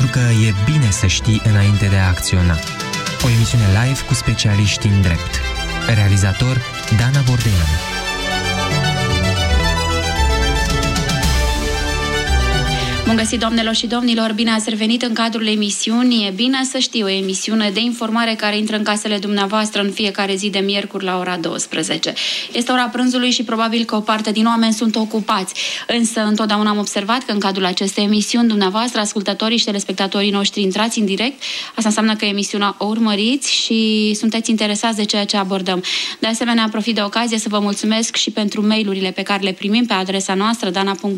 pentru că e bine să știi înainte de a acționa. O emisiune live cu specialiști în drept. Realizator Dana Bordean. Bun găsit, doamnelor și domnilor, bine ați revenit în cadrul emisiunii. E bine să știu, o emisiune de informare care intră în casele dumneavoastră în fiecare zi de miercuri la ora 12. Este ora prânzului și probabil că o parte din oameni sunt ocupați. Însă întotdeauna am observat că în cadrul acestei emisiuni dumneavoastră, ascultătorii și telespectatorii noștri, intrați în direct. Asta înseamnă că emisiunea o urmăriți și sunteți interesați de ceea ce abordăm. De asemenea, profit de ocazie să vă mulțumesc și pentru mail-urile pe care le primim pe adresa noastră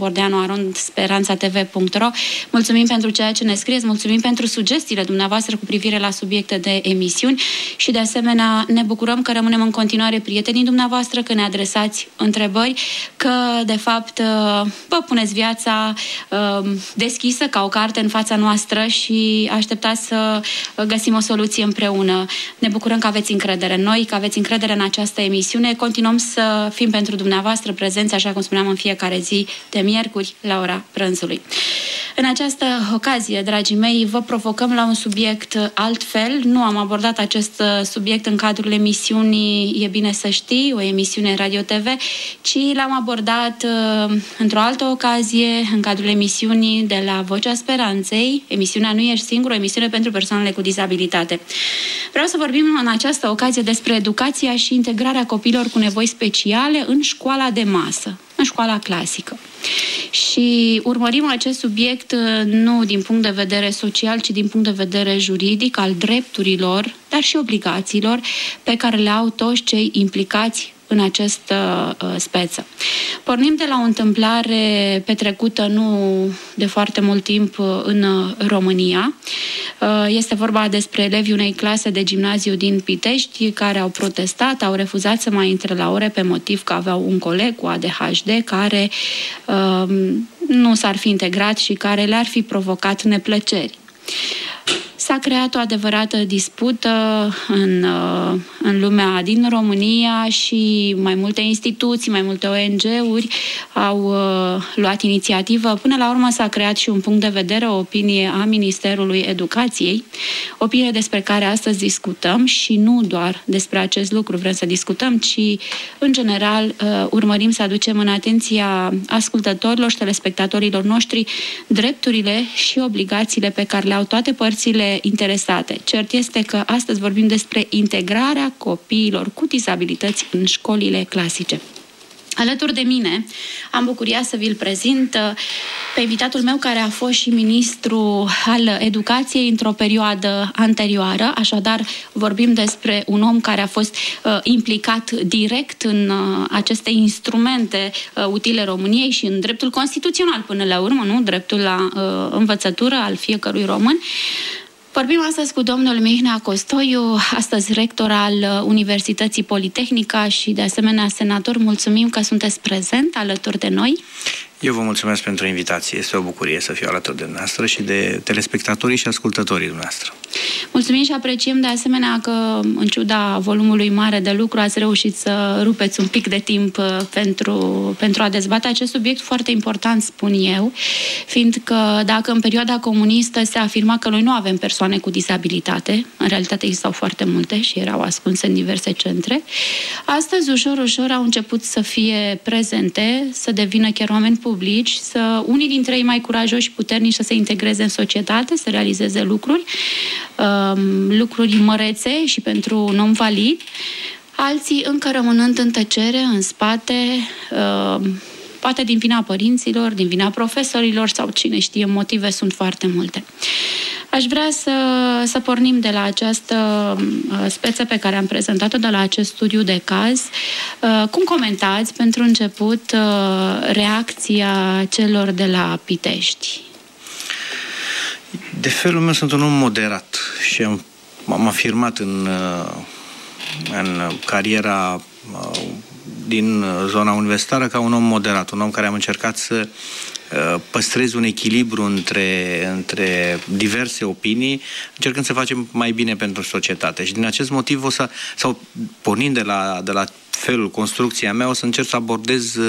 dana.bordeanu@speranțatv.ro. Mulțumim pentru ceea ce ne scrieți, mulțumim pentru sugestiile dumneavoastră cu privire la subiecte de emisiuni și de asemenea ne bucurăm că rămânem în continuare prietenii dumneavoastră, că ne adresați întrebări, că de fapt vă puneți viața deschisă ca o carte în fața noastră și așteptați să găsim o soluție împreună. Ne bucurăm că aveți încredere în noi, că aveți încredere în această emisiune. Continuăm să fim pentru dumneavoastră prezenți, așa cum spuneam, în fiecare zi de miercuri la ora prânzului. În această ocazie, dragii mei, vă provocăm la un subiect altfel. Nu am abordat acest subiect în cadrul emisiunii E bine să știi, o emisiune Radio-TV, ci l-am abordat într-o altă ocazie, în cadrul emisiunii de la Vocea Speranței. Emisiunea Nu ești singur, o emisiune pentru persoanele cu dizabilitate. Vreau să vorbim în această ocazie despre educația și integrarea copiilor cu nevoi speciale în școala de masă, în școala clasică. Și urmărim acest subiect nu din punct de vedere social, ci din punct de vedere juridic, al drepturilor, dar și obligațiilor pe care le au toți cei implicați în această speță. Pornim de la o întâmplare petrecută nu de foarte mult timp în România. Este vorba despre elevii unei clase de gimnaziu din Pitești care au protestat, au refuzat să mai intre la ore pe motiv că aveau un coleg cu ADHD care nu s-ar fi integrat și care le-ar fi provocat neplăceri. S-a creat o adevărată dispută în lumea din România și mai multe instituții, mai multe ONG-uri au luat inițiativă. Până la urmă s-a creat și un punct de vedere, o opinie a Ministerului Educației, opinie despre care astăzi discutăm și nu doar despre acest lucru vrem să discutăm, ci în general urmărim să aducem în atenția ascultătorilor și telespectatorilor noștri drepturile și obligațiile pe care le au toate părțile interesate. Cert este că astăzi vorbim despre integrarea copiilor cu dizabilități în școlile clasice. Alături de mine am bucuria să vi-l prezint pe invitatul meu care a fost și ministru al educației într-o perioadă anterioară, așadar vorbim despre un om care a fost implicat direct în aceste instrumente utile României și în dreptul constituțional până la urmă, nu? Dreptul la învățătură al fiecărui român. Vorbim astăzi cu domnul Mihnea Costoiu, astăzi rector al Universității Politehnica și de asemenea senator. Mulțumim că sunteți prezent alături de noi. Eu vă mulțumesc pentru invitație. Este o bucurie să fiu alături de dumneavoastră și de telespectatorii și ascultătorii dumneavoastră. Mulțumim și apreciem de asemenea că, în ciuda volumului mare de lucru, ați reușit să rupeți un pic de timp pentru a dezbate acest subiect foarte important, spun eu, fiindcă dacă în perioada comunistă se afirma că noi nu avem persoane cu dizabilitate, în realitate existau foarte multe și erau ascunse în diverse centre, astăzi ușor, ușor au început să fie prezente, să devină chiar oameni publici, să unii dintre ei mai curajoși și puternici să se integreze în societate, să realizeze lucruri mărețe și pentru un om valid, alții încă rămânând în tăcere, în spate, poate din vina părinților, din vina profesorilor sau cine știe, motive sunt foarte multe. Aș vrea să pornim de la această speță pe care am prezentat-o, de la acest studiu de caz. Cum comentați, pentru început, reacția celor de la Pitești? De felul meu sunt un om moderat și am afirmat în cariera din zona universitară ca un om moderat, un om care am încercat să păstrez un echilibru între diverse opinii, încercând să facem mai bine pentru societate. Și din acest motiv sau pornind de la felul, construcția mea, o să încerc să abordez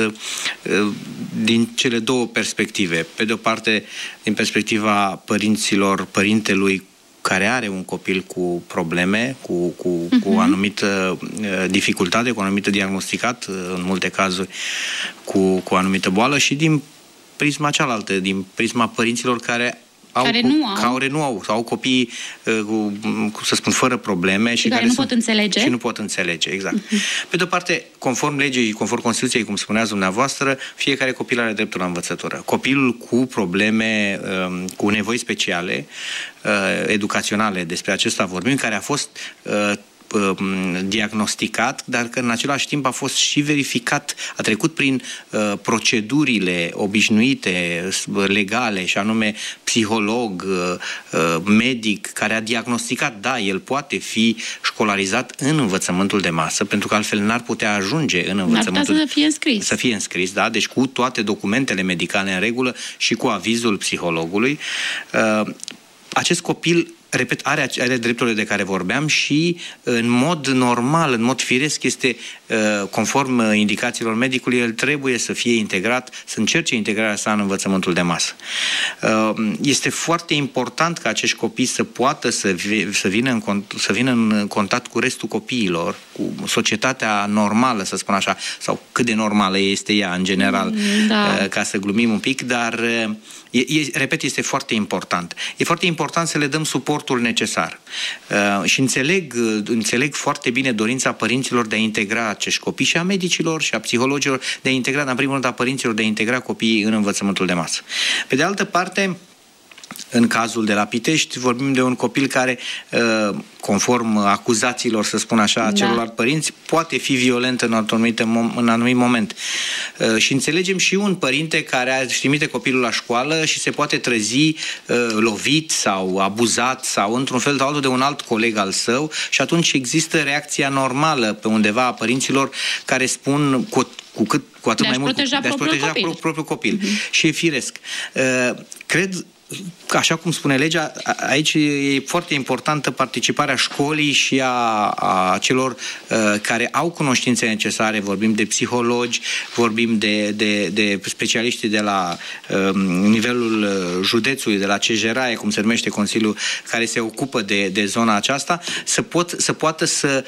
din cele două perspective. Pe de o parte, din perspectiva părintelui care are un copil cu probleme, cu o anumită dificultate, cu o anumită diagnosticat, în multe cazuri cu o anumită boală, și din prisma cealaltă, din prisma părinților care nu au copii, să spun, fără probleme și care nu pot înțelege. Și nu pot înțelege, exact. Pe de o parte, conform legii, conform Constituției, cum spuneați dumneavoastră, fiecare copil are dreptul la învățătură. Copilul cu probleme, cu nevoi speciale, educaționale, despre acesta vorbim, care a fost diagnosticat, dar că în același timp a fost și verificat, a trecut prin procedurile obișnuite, legale, și anume psiholog, medic, care a diagnosticat, da, el poate fi școlarizat în învățământul de masă, pentru că altfel n-ar putea ajunge în învățământul... Să fie înscris. Da, deci cu toate documentele medicale în regulă și cu avizul psihologului. Acest copil, repet, are drepturile de care vorbeam și în mod normal, în mod firesc, este, conform indicațiilor medicului, el trebuie să fie integrat, să încerce integrarea sa în învățământul de masă. Este foarte important ca acești copii să poată să vină în contact cu restul copiilor, cu societatea normală, să spun așa, sau cât de normală este ea în general, ca să glumim un pic, dar repet, este foarte important. E foarte important să le dăm suportul necesar. Și înțeleg foarte bine dorința părinților de a integra acești copii, și a medicilor și a psihologilor de a integra, dar în primul rând a părinților de a integra copiii în învățământul de masă. Pe de altă parte, în cazul de la Pitești, vorbim de un copil care, conform acuzațiilor, să spun așa, celorlalți părinți, poate fi violent în anumit moment. Și înțelegem și un părinte care își trimite copilul la școală și se poate trezi lovit sau abuzat sau într-un fel sau altul de un alt coleg al său, și atunci există reacția normală pe undeva a părinților care spun cu atât mai mult de a-și proteja propriul copil. Și e firesc. Cred, așa cum spune legea, aici e foarte importantă participarea școlii și a celor care au cunoștințe necesare. Vorbim de psihologi, vorbim de specialiști de la nivelul județului, de la CJRAE, cum se numește Consiliul, care se ocupă de zona aceasta, să poată să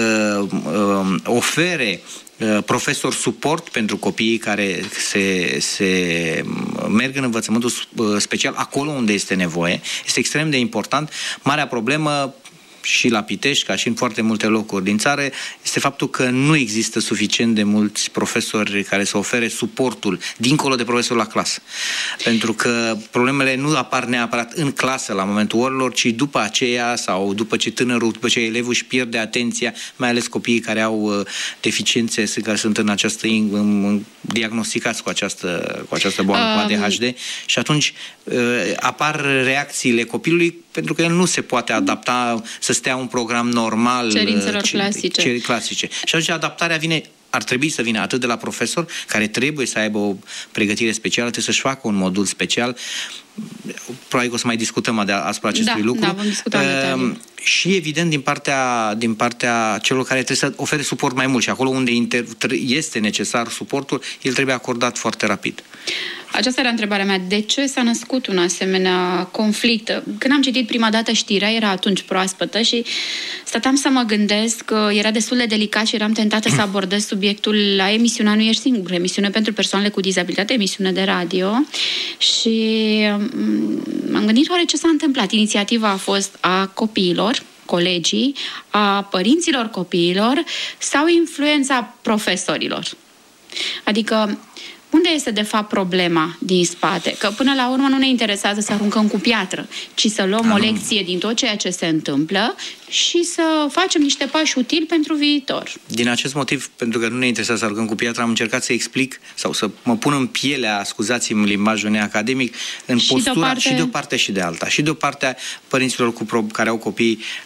ofere profesor suport pentru copiii care se merg în învățământul special acolo unde este nevoie. Este extrem de important. Marea problemă și la Pitești, ca și în foarte multe locuri din țară, este faptul că nu există suficient de mulți profesori care să ofere suportul dincolo de profesor la clasă. Pentru că problemele nu apar neapărat în clasă la momentul orelor, ci după aceea, sau după ce elevul își pierde atenția, mai ales copiii care au deficiențe, care sunt diagnosticați cu această boală, cu ADHD, și atunci apar reacțiile copilului, pentru că el nu se poate adapta să stea un program normal, cerințelor clasice. Și atunci adaptarea ar trebui să vină atât de la profesor, care trebuie să aibă o pregătire specială, trebuie să-și facă un modul special. Probabil că o să mai discutăm asupra acestui lucru. Da, vom discuta și evident din partea celor care trebuie să ofere suport mai mult, și acolo unde este necesar suportul, el trebuie acordat foarte rapid. Aceasta era întrebarea mea. De ce s-a născut un asemenea conflict? Când am citit prima dată știrea, era atunci proaspătă și stăteam să mă gândesc că era destul de delicat și eram tentată să abordez subiectul la emisiunea Nu Ești Singur, emisiune pentru persoanele cu dizabilitate, emisiune de radio, și m-am gândit oare ce s-a întâmplat. Inițiativa a fost a copiilor, colegii, a părinților copiilor sau influența profesorilor? Adică unde este, de fapt, problema din spate? Că, până la urmă, nu ne interesează să aruncăm cu piatră, ci să luăm o lecție din tot ceea ce se întâmplă și să facem niște pași utili pentru viitor. Din acest motiv, pentru că nu ne interesează să aruncăm cu piatră, am încercat să explic sau să mă pun în pielea, scuzați-mi limbajul neacademic, în postura și de o parte și de alta. Și de o parte părinților care au copii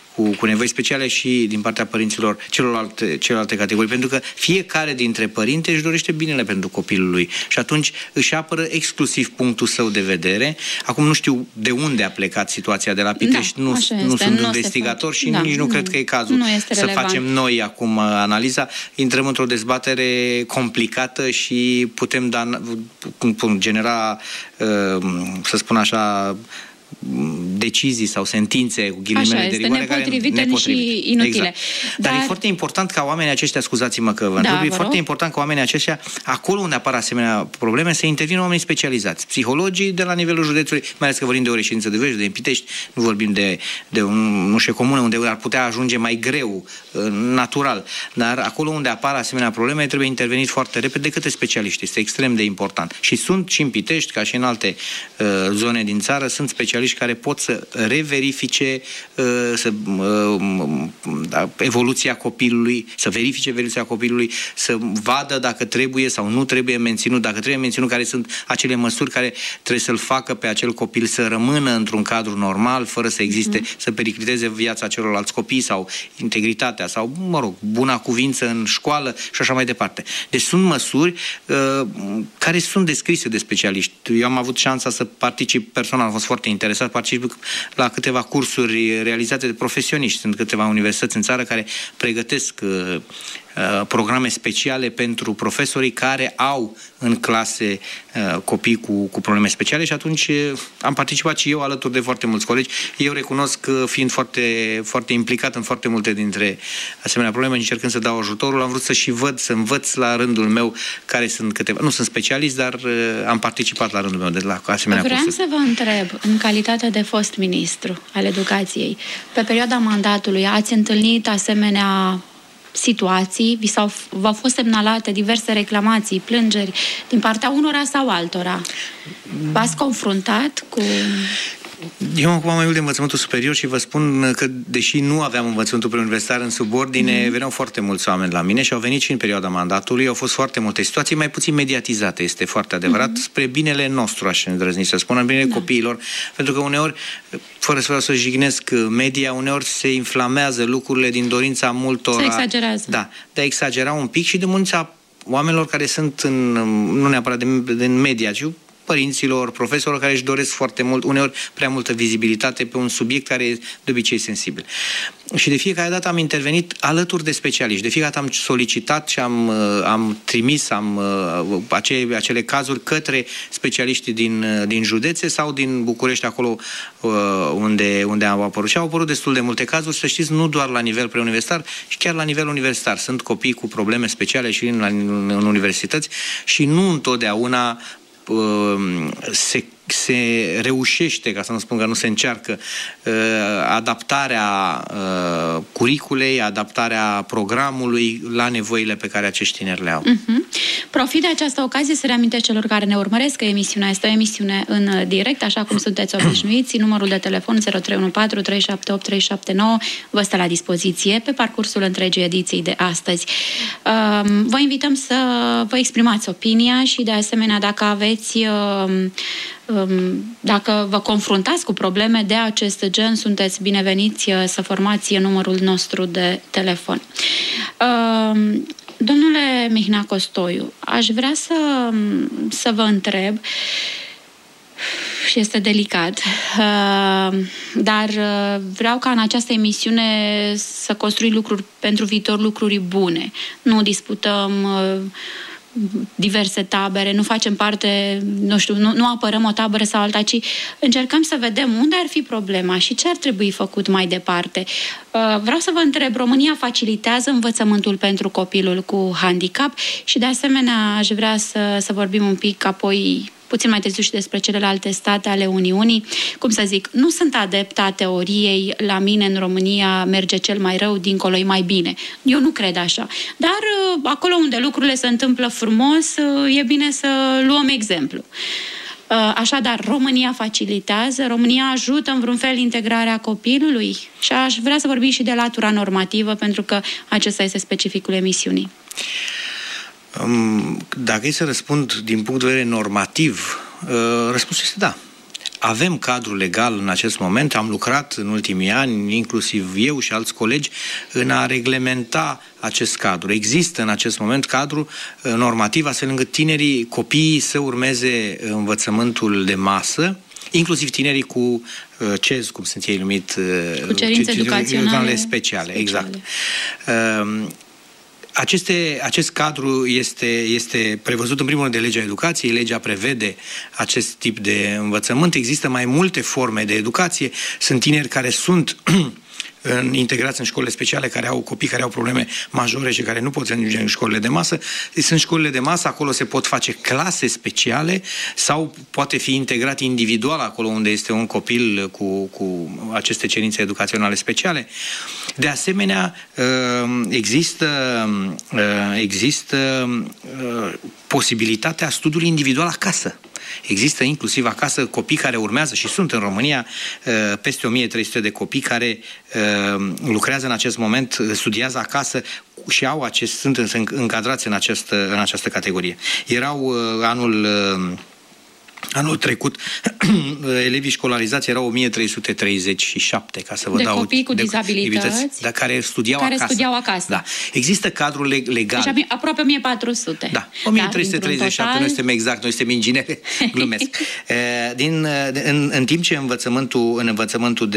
cu nevoi speciale și din partea părinților celelalte categorii, pentru că fiecare dintre părinte își dorește binele pentru copilul lui și atunci își apără exclusiv punctul său de vedere. Acum nu știu de unde a plecat situația de la Pitești, nu sunt investigator și nici nu cred că e cazul să facem noi acum analiza. Intrăm într-o dezbatere complicată și putem genera, să spun așa, decizii sau sentințe cu ghilimele de rigoare nepotrivite și inutile. Exact. Dar e foarte important ca oamenii aceștia, scuzați-mă că vă întreb, e foarte important ca oamenii aceștia, acolo unde apar asemenea probleme, să intervină oamenii specializați. Psihologii de la nivelul județului, mai ales că vorbim de o reședință de Vâlcea, de Pitești, nu vorbim de nu știu, comună unde ar putea ajunge mai greu, natural. Dar acolo unde apar asemenea probleme, trebuie intervenit foarte repede de către specialiști. Este extrem de important. Și sunt și în Pitești, ca și în alte zone din țară, sunt specialiști care pot să reverifice evoluția copilului, să verifice evoluția copilului, să vadă dacă trebuie sau nu trebuie menținut, dacă trebuie menținut, care sunt acele măsuri care trebuie să-l facă pe acel copil să rămână într-un cadru normal, fără să existe, să pericliteze viața celorlalți copii sau integritatea sau, mă rog, buna cuvință în școală și așa mai departe. Deci sunt măsuri care sunt descrise de specialiști. Eu am avut șansa să particip personal, am fost foarte interesat, particip la câteva cursuri realizate de profesioniști. Sunt câteva universități în țară care pregătesc programe speciale pentru profesorii care au în clase copii cu probleme speciale și atunci am participat și eu alături de foarte mulți colegi. Eu recunosc că fiind foarte, foarte implicat în foarte multe dintre asemenea probleme, încercând să dau ajutorul, am vrut să și văd, să învăț la rândul meu care sunt câteva. Nu sunt specialist, dar am participat la rândul meu de la asemenea cursuri. Vreau să vă întreb, în calitate de fost ministru al educației, pe perioada mandatului ați întâlnit asemenea situații, v-au fost semnalate diverse reclamații, plângeri din partea unora sau altora? V-ați confruntat cu... Eu acum am mai mult de învățământul superior și vă spun că, deși nu aveam învățământul preuniversitar în subordine, veneau foarte mulți oameni la mine și au venit și în perioada mandatului. Au fost foarte multe situații mai puțin mediatizate, este foarte adevărat, spre binele nostru, aș îndrăzni să spun, în binele copiilor, pentru că uneori, fără să vreau să jignesc media, uneori se inflamează lucrurile din dorința multor... Se exagerează. Da, de a exagera un pic și de mulți oamenilor care sunt nu neapărat din media, ci părinților, profesorilor care își doresc foarte mult, uneori prea multă vizibilitate pe un subiect care e de obicei sensibil. Și de fiecare dată am intervenit alături de specialiști. De fiecare dată am solicitat și am trimis acele cazuri către specialiștii din județe sau din București, acolo unde au apărut. Și au apărut destul de multe cazuri, să știți, nu doar la nivel preuniversitar, ci chiar la nivel universitar. Sunt copii cu probleme speciale și în universități și nu întotdeauna se reușește, ca să nu spun că nu se încearcă, adaptarea curiculei, adaptarea programului la nevoile pe care acești tineri le au. Profit de această ocazie să reamintesc celor care ne urmăresc că emisiunea este o emisiune în direct, așa cum sunteți obișnuiți. Numărul de telefon 0314 378 379 vă stă la dispoziție pe parcursul întregii ediții de astăzi. Vă invităm să vă exprimați opinia și, de asemenea, dacă aveți dacă vă confruntați cu probleme de acest gen, sunteți bineveniți să formați numărul nostru de telefon. Domnule Mihnea Costoiu, aș vrea să vă întreb, și este delicat, dar vreau ca în această emisiune să construim lucruri pentru viitor, lucruri bune. Nu disputăm diverse tabere, nu facem parte, nu apărăm o tabără sau alta, ci încercăm să vedem unde ar fi problema și ce ar trebui făcut mai departe. Vreau să vă întreb, România facilitează învățământul pentru copilul cu handicap și, de asemenea, aș vrea să vorbim un pic apoi puțin mai târziu și despre celelalte state ale Uniunii. Cum să zic, nu sunt adepta teoriei la mine în România merge cel mai rău, dincolo e mai bine. Eu nu cred așa. Dar acolo unde lucrurile se întâmplă frumos, e bine să luăm exemplu. Așadar, România facilitează, România ajută în vreun fel integrarea copilului și aș vrea să vorbim și de latura normativă, pentru că acesta este specificul emisiunii. Dacă e să răspund din punct de vedere normativ, răspunsul este da. avem cadru legal în acest moment, am lucrat în ultimii ani, inclusiv eu și alți colegi, în a reglementa acest cadru. Există în acest moment cadru normativ astfel încât copiii să urmeze învățământul de masă, inclusiv tinerii cu CEZ, cum sunt ei numit, cu cerințe educaționale speciale. Exact. Acest cadru este prevăzut în primul rând de legea educației. Legea prevede acest tip de învățământ. Există mai multe forme de educație. Sunt tineri care sunt integrați în școlile speciale, care au copii care au probleme majore și care nu pot să ajunge în școlile de masă. Sunt școlile de masă, acolo se pot face clase speciale sau poate fi integrat individual acolo unde este un copil cu aceste cerințe educaționale speciale. De asemenea, există posibilitatea studiului individual acasă. Există inclusiv acasă copii care urmează și sunt în România peste 1300 de copii care lucrează în acest moment, studiază acasă și sunt încadrați în această categorie. Erau anul trecut, elevii școlarizați erau 1337, ca să vă dau... Copii cu dizabilități, dar care studiau acasă. Da. Există cadrul legal. Deci aproape 1400. Da, 1337, noi suntem exact, noi suntem ingineri, glumesc. În timp ce în învățământul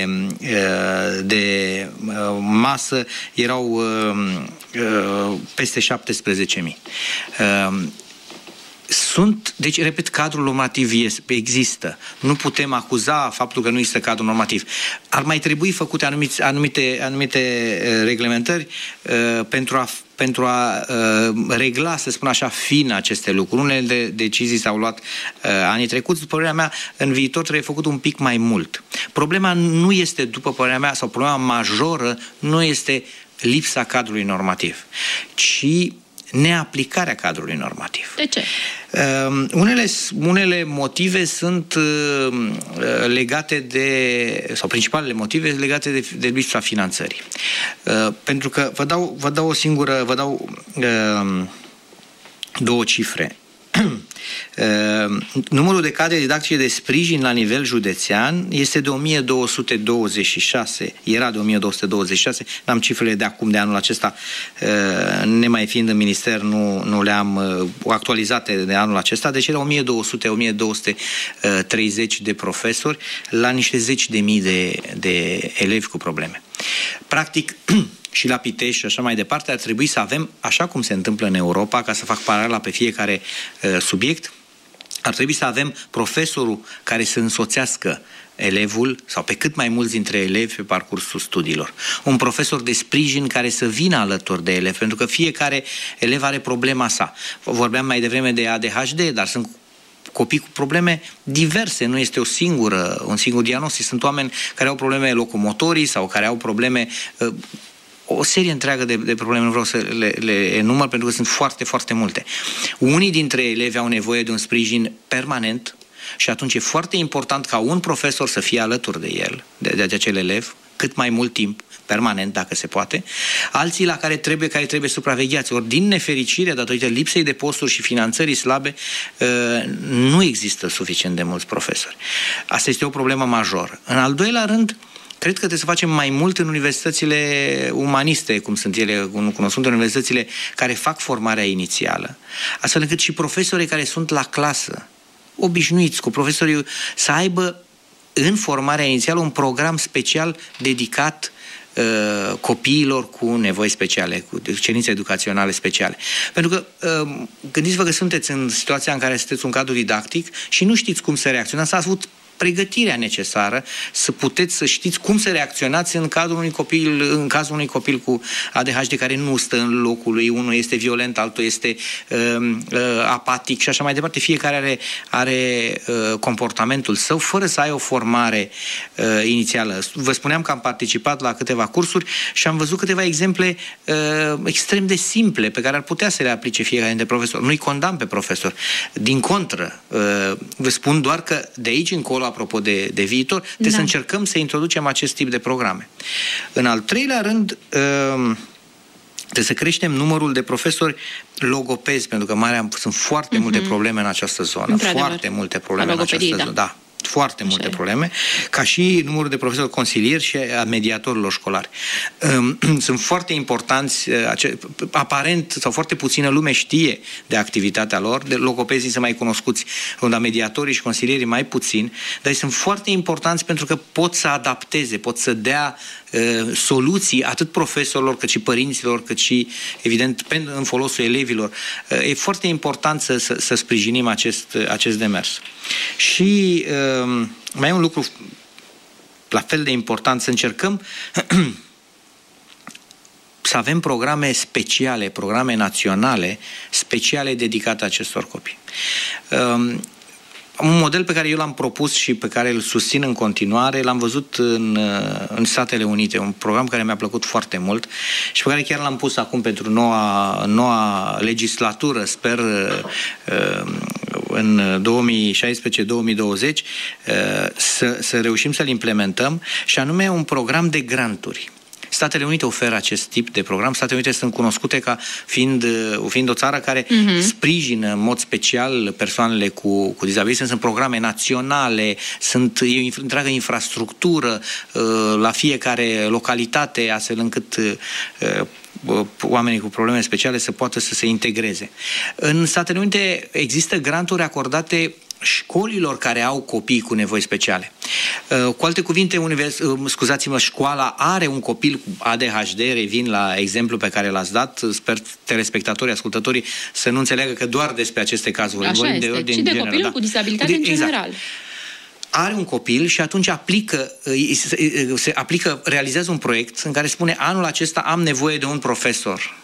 de masă erau peste 17.000. Deci, repet, cadrul normativ există. Nu putem acuza faptul că nu există cadru normativ. Ar mai trebui făcute anumite reglementări pentru a regla, să spun așa, fin aceste lucruri. Unele decizii s-au luat anii trecuți. După părerea mea, în viitor trebuie făcut un pic mai mult. Problema nu este, după părerea mea, sau problema majoră, nu este lipsa cadrului normativ, ci neaplicarea cadrului normativ. De ce? Unele motive sunt legate sau principalele motive legate de lipsa finanțării. Pentru că vă dau două cifre. Numărul de cadre didactice de sprijin la nivel județean este de 1226, era de 1226, n-am cifrele de acum, de anul acesta, nemai fiind în minister, nu le-am actualizate de anul acesta, deci era 1230 de profesori la niște zeci de mii de elevi cu probleme. Practic, și la Pitești și așa mai departe, ar trebui să avem, așa cum se întâmplă în Europa, ca să fac paralela pe fiecare subiect, ar trebui să avem profesorul care să însoțească elevul sau pe cât mai mulți dintre elevi pe parcursul studiilor. Un profesor de sprijin care să vină alături de elevi, pentru că fiecare elev are problema sa. Vorbeam mai devreme de ADHD, dar sunt copii cu probleme diverse, nu este un singur diagnostic. Sunt oameni care au probleme locomotorii sau care au probleme... o serie întreagă de probleme, nu vreau să le enumăr pentru că sunt foarte, foarte multe. Unii dintre elevi au nevoie de un sprijin permanent și atunci e foarte important ca un profesor să fie alături de el, de acel elev, cât mai mult timp, permanent, dacă se poate. Alții care trebuie supravegheați. Ori, din nefericire, datorită lipsei de posturi și finanțării slabe, nu există suficient de mulți profesori. Asta este o problemă majoră. În al doilea rând, cred că trebuie să facem mai mult în universitățile umaniste, cum sunt ele cunoscute, în universitățile care fac formarea inițială, astfel încât și profesorii care sunt la clasă, obișnuiți cu profesorii, să aibă în formarea inițială un program special dedicat copiilor cu nevoi speciale, cu cerințe educaționale speciale. Pentru că gândiți-vă că sunteți în situația în care sunteți un cadru didactic și nu știți cum să reacționați, ați avut pregătirea necesară să puteți să știți cum să reacționați în cazul unui copil cu ADHD care nu stă în locul lui, unul este violent, altul este apatic și așa mai departe. Fiecare are comportamentul său fără să ai o formare inițială. Vă spuneam că am participat la câteva cursuri și am văzut câteva exemple extrem de simple pe care ar putea să le aplice fiecare dintre profesori. Nu-i condamn pe profesor. Din contră, vă spun doar că de aici încolo, apropo de viitor, trebuie să încercăm să introducem acest tip de programe. În al treilea rând, trebuie să creștem numărul de profesori logopezi, pentru că sunt foarte multe probleme în această zonă. Foarte multe probleme în această zonă. Da. foarte multe probleme, ca și numărul de profesori consilieri și a mediatorilor școlari. Sunt foarte importanți, aparent, sau foarte puțină lume știe de activitatea lor, de logopezii sunt mai cunoscuți, unde mediatorii și consilierii mai puțin, dar sunt foarte importanți pentru că pot să adapteze, pot să dea soluții atât profesorilor, cât și părinților, cât și, evident, în folosul elevilor. E foarte important să sprijinim acest demers. Și mai e un lucru la fel de important, să încercăm să avem programe speciale, programe naționale, speciale dedicate acestor copii. Un model pe care eu l-am propus și pe care îl susțin în continuare, l-am văzut în Statele Unite, un program care mi-a plăcut foarte mult și pe care chiar l-am pus acum pentru noua legislatură, sper în 2016-2020 să reușim să-l implementăm, și anume un program de granturi. Statele Unite oferă acest tip de program. Statele Unite sunt cunoscute ca fiind o țară care sprijină în mod special persoanele cu dizabilități. Sunt programe naționale, e o întreagă infrastructură la fiecare localitate, astfel încât oamenii cu probleme speciale să poată să se integreze. În Statele Unite există granturi acordate școlilor care au copii cu nevoi speciale. Cu alte cuvinte, scuzați-mă, școala are un copil cu ADHD, revin la exemplu pe care l-ați dat, sper telespectatorii, ascultătorii să nu înțeleagă că doar despre aceste cazuri vorbim, ci de copilul cu dizabilitate în general. Are un copil și atunci realizează un proiect în care spune: anul acesta am nevoie de un profesor.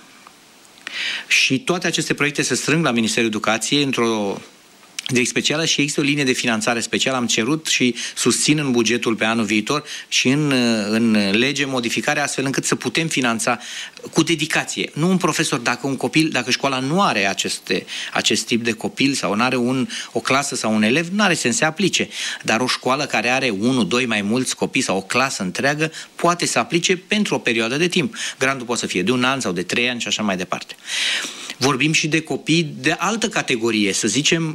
Și toate aceste proiecte se strâng la Ministerul Educației într-o direcție specială și există o linie de finanțare specială. Am cerut și susțin în bugetul pe anul viitor și în lege modificarea astfel încât să putem finanța cu dedicație. Nu un profesor, dacă școala nu are acest tip de copil sau nu are o clasă sau un elev, nu are sens să se aplice. Dar o școală care are 1, 2 mai mulți copii sau o clasă întreagă poate să aplice pentru o perioadă de timp. Grantul poate să fie de 1 an sau de 3 ani și așa mai departe. Vorbim și de copii de altă categorie, să zicem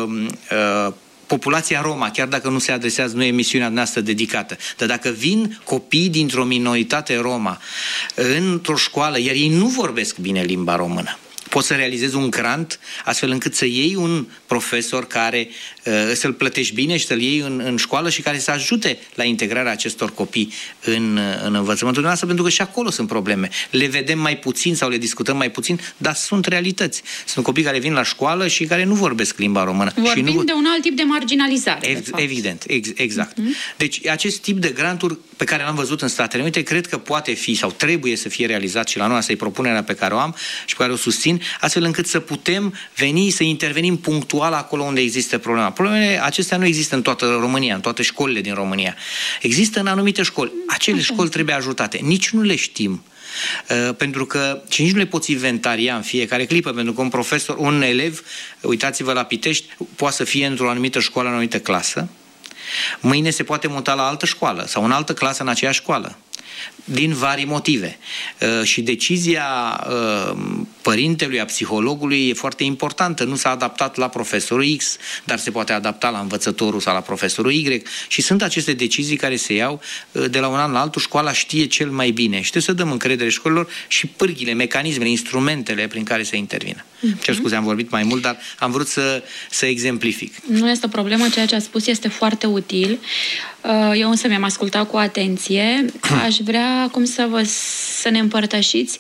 populația Roma, chiar dacă nu se adresează, nu e emisiunea noastră dedicată, dar dacă vin copii dintr-o minoritate Roma într-o școală, iar ei nu vorbesc bine limba română, poți să realizezi un grant astfel încât să iei un profesor care să-l plătești bine și să-l iei în școală și care să ajute la integrarea acestor copii în învățământul nostru, pentru că și acolo sunt probleme. Le vedem mai puțin sau le discutăm mai puțin, dar sunt realități. Sunt copii care vin la școală și care nu vorbesc limba română. Vorbim de un alt tip de marginalizare. Evident, exact. Deci acest tip de granturi pe care l-am văzut în Statele Unite, cred că poate fi sau trebuie să fie realizat și la noi. Asta e propunerea pe care o am și pe care o susțin, astfel încât să putem veni să intervenim punctual acolo unde există problema. Problemele acestea nu există în toată România, în toate școlile din România. Există în anumite școli. Acele școli trebuie ajutate. Nici nu le știm. Pentru că și nici nu le poți inventaria în fiecare clipă, pentru că un profesor, un elev, uitați-vă la Pitești, poate să fie într-o anumită școală, în o anumită clasă, mâine se poate muta la altă școală sau în altă clasă în aceeași școală, din vari motive. Și decizia părintelui, a psihologului e foarte importantă. Nu s-a adaptat la profesorul X, dar se poate adapta la învățătorul sau la profesorul Y. Și sunt aceste decizii care se iau de la un an la altul. Școala știe cel mai bine. Și trebuie să dăm încredere școlilor și pârghile, mecanismele, instrumentele prin care să intervină. Cer scuze, am vorbit mai mult, dar am vrut să exemplific. Nu este o problemă, ceea ce a spus este foarte util. Eu însă mi-am ascultat cu atenție. Aș vrea acum să ne împărtășiți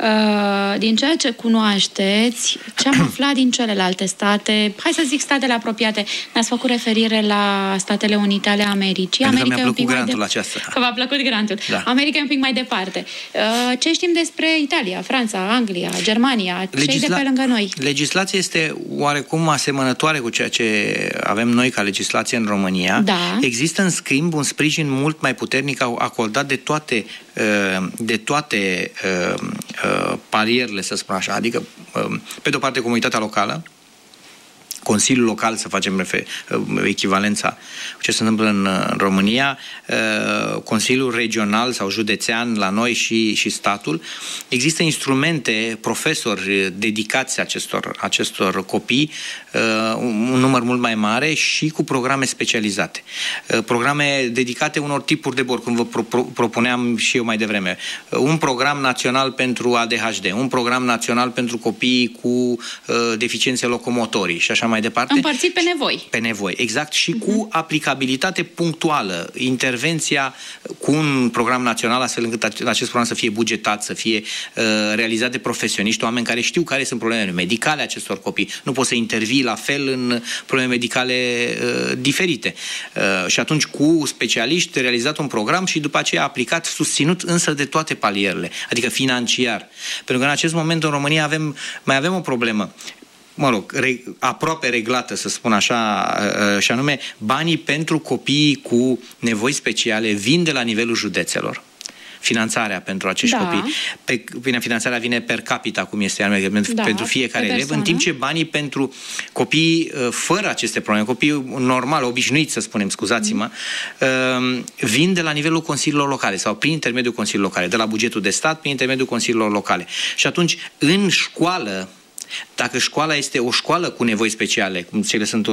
din ceea ce cunoașteți, ce am aflat din celelalte state, hai să zic statele apropiate. Ne-ați făcut referire la Statele Unite ale Americii. Pentru că mi-a plăcut grantul acesta. Că v-a plăcut grantul. Da. America e un pic mai departe. Ce știm despre Italia, Franța, Anglia, Germania, cei de pe lângă noi? Legislația este oarecum asemănătoare cu ceea ce avem noi ca legislație în România. Da. Există, în schimb, un sprijin mult mai puternic acordat de toate parierele, să spun așa. Adică, pe de o parte, comunitatea locală, Consiliul Local, să facem echivalența cu ce se întâmplă în România, Consiliul Regional sau Județean la noi și statul, există instrumente, profesori dedicați acestor copii, un număr mult mai mare și cu programe specializate. Programe dedicate unor tipuri de boli, cum vă propuneam și eu mai devreme. Un program național pentru ADHD, un program național pentru copiii cu deficiențe locomotorii și așa mai departe. Împărțit pe nevoi. Pe nevoi, exact, și cu aplicabilitate punctuală. Intervenția cu un program național, astfel încât acest program să fie bugetat, să fie realizat de profesioniști, oameni care știu care sunt problemele medicale acestor copii. Nu poți să intervii la fel în probleme medicale diferite. Și atunci cu specialiști realizat un program și după aceea aplicat, susținut însă de toate palierele, adică financiar. Pentru că în acest moment în România mai avem o problemă, aproape reglată, să spun așa, și anume banii pentru copiii cu nevoi speciale vin de la nivelul județelor. Finanțarea pentru acești copii. Finanțarea vine per capita, cum este pentru fiecare elev, în timp ce banii pentru copiii fără aceste probleme, copiii normal, obișnuiți, să spunem, scuzați-mă, vin de la nivelul consiliilor locale sau prin intermediul consiliilor locale, de la bugetul de stat, prin intermediul consiliilor locale. Și atunci, în școală, dacă școala este o școală cu nevoi speciale, cum cele sunt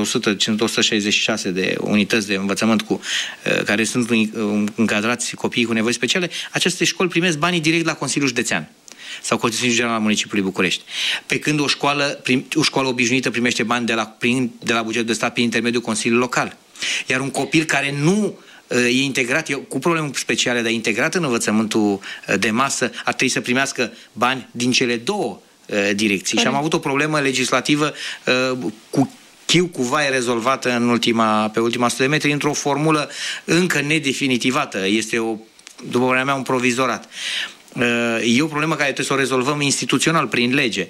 166 de unități de învățământ care sunt încadrați copiii cu nevoi speciale, aceste școli primesc banii direct la Consiliul Județean sau Consiliul General al Municipiului București. Pe când o școală obișnuită primește bani de la bugetul de stat prin intermediul Consiliului Local. Iar un copil care nu e integrat, cu probleme speciale, dar integrat în învățământul de masă, ar trebui să primească bani din cele două direcții. Și am avut o problemă legislativă cu chiu cu vai rezolvată pe ultima 100 de metri într-o formulă încă nedefinitivată. Este, după părerea mea, un provizorat. E o problemă care trebuie să o rezolvăm instituțional, prin lege.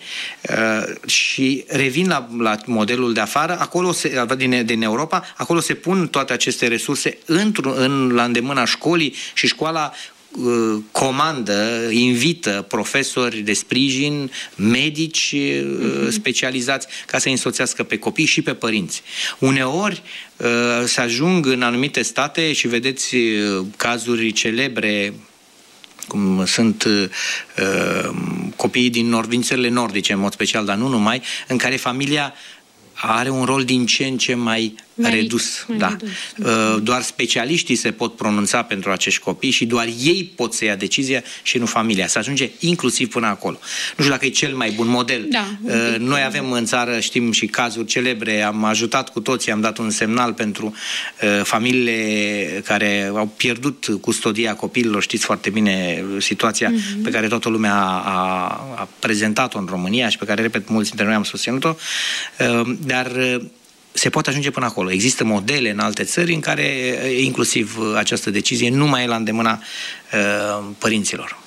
Și revin la modelul de afară, acolo din Europa, acolo se pun toate aceste resurse la îndemâna școlii și școala comandă, invită profesori de sprijin, medici specializați ca să însoțească pe copii și pe părinți. Uneori se ajung în anumite state și vedeți cazuri celebre, cum sunt copiii din țările nordice, în mod special, dar nu numai, în care familia are un rol din ce în ce mai redus. Doar specialiștii se pot pronunța pentru acești copii și doar ei pot să ia decizia și nu familia. Se ajunge inclusiv până acolo. Nu știu dacă e cel mai bun model. Noi avem în țară, știm și cazuri celebre, am ajutat cu toții, am dat un semnal pentru familiile care au pierdut custodia copiilor. Știți foarte bine situația pe care toată lumea a prezentat-o în România și pe care, repet, mulți dintre noi am susținut-o, dar se poate ajunge până acolo. Există modele în alte țări în care inclusiv această decizie nu mai e la îndemâna părinților.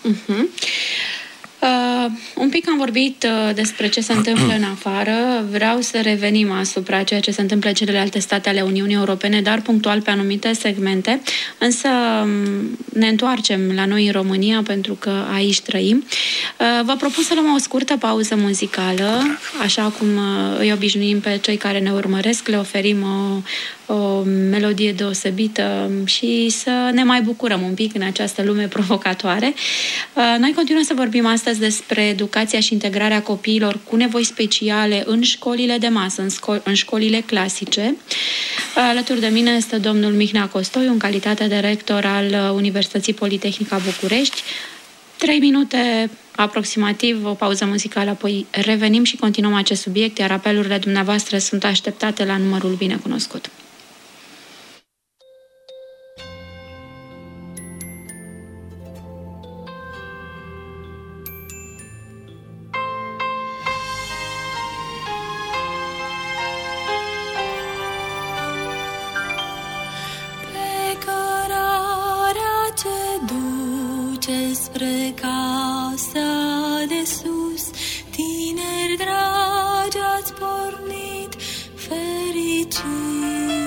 Un pic am vorbit despre ce se întâmplă în afară. Vreau să revenim asupra ceea ce se întâmplă în celelalte state ale Uniunii Europene, dar punctual pe anumite segmente. Însă ne întoarcem la noi în România, pentru că aici trăim. Vă propun să luăm o scurtă pauză muzicală, așa cum îi obișnuim pe cei care ne urmăresc, le oferim o melodie deosebită și să ne mai bucurăm un pic în această lume provocatoare. Noi continuăm să vorbim astăzi despre educația și integrarea copiilor cu nevoi speciale în școlile de masă, în școlile clasice. Alături de mine este domnul Mihnea Costoiu, în calitate de rector al Universității Politehnica București. 3 minute aproximativ, o pauză muzicală, apoi revenim și continuăm acest subiect, iar apelurile dumneavoastră sunt așteptate la numărul binecunoscut. Spre casa de sus, tineri dragi, ați pornit fericit.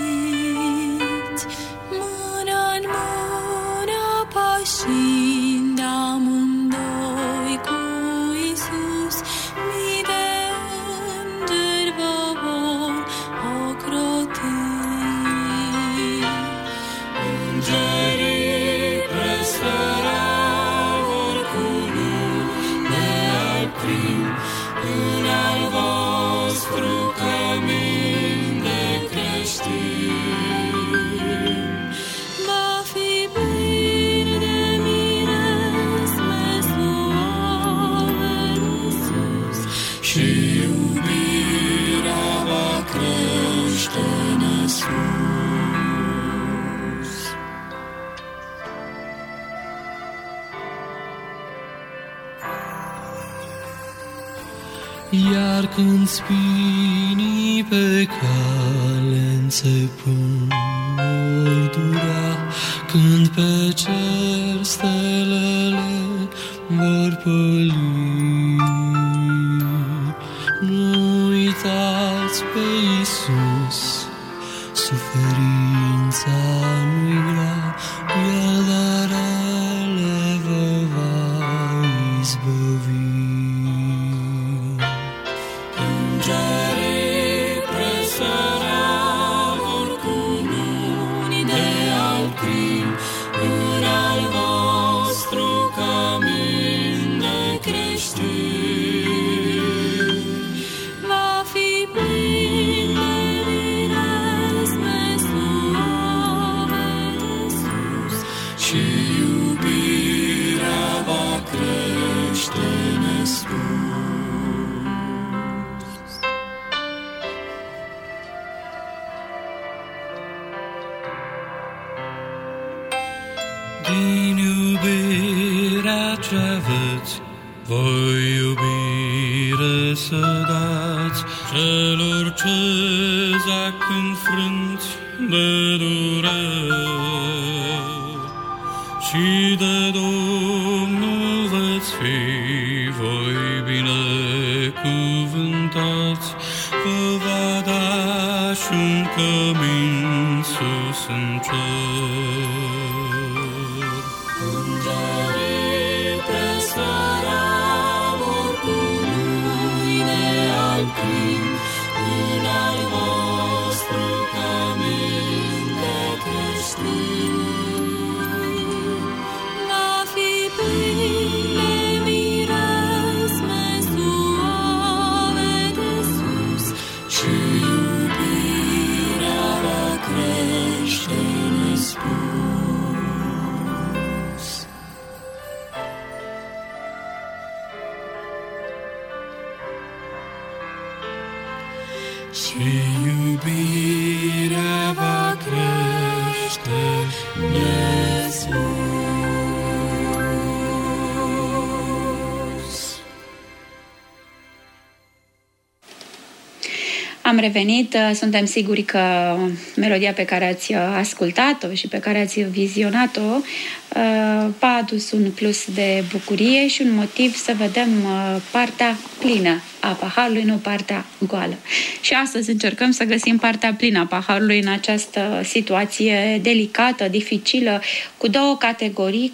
iar când spinii pe cale înțepând vor durea, când pe cer stelele vor păli. Nu uitați pe Iisus, suferința nu-i grea, El de rele vă va izbăvi. Îngerii presăreau cu luni de alpin în al vostru cămin de creștin. Va fi plin de miresme suave de sus și iubirea va crește nespus. Din iubirea ce aveți, voi iubire să dați celor ce zac înfrânți de dureri. Și de Domnul veți fi voi binecuvântați, vă va da și un cămin sus în cer. Îngerii presăreau cu lui de alpin în al vostru cămin de creștin. Va fi plin de miresme suave de sus și iubirea va crește nespus. Și iubirea va crește nespus. Am revenit, suntem siguri că melodia pe care ați ascultat-o și pe care ați vizionat-o v-a adus un plus de bucurie și un motiv să vedem partea plină a paharului, nu partea goală. Și astăzi încercăm să găsim partea plină a paharului în această situație delicată, dificilă, cu două categorii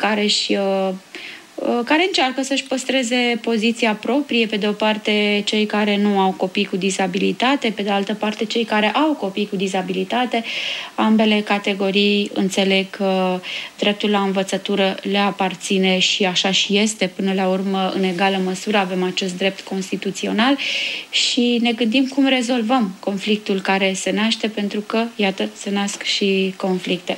care încearcă să-și păstreze poziția proprie, pe de o parte cei care nu au copii cu dizabilitate, pe de altă parte cei care au copii cu dizabilitate. Ambele categorii înțeleg că dreptul la învățătură le aparține și așa și este. Până la urmă, în egală măsură, avem acest drept constituțional și ne gândim cum rezolvăm conflictul care se naște, pentru că, iată, se nasc și conflicte.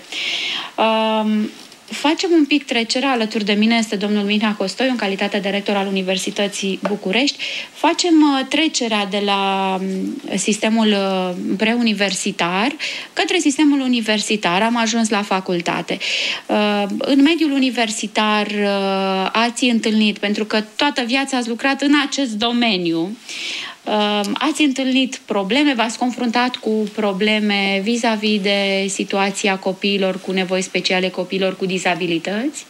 Facem un pic trecerea, alături de mine este domnul Mihnea Costoiu, în calitate de rector al Universității București. Facem trecerea de la sistemul preuniversitar către sistemul universitar. Am ajuns la facultate. În mediul universitar ați întâlnit, pentru că toată viața ați lucrat în acest domeniu, ați întâlnit probleme, v-ați confruntat cu probleme vis-a-vis de situația copiilor cu nevoi speciale, copiilor cu dizabilități?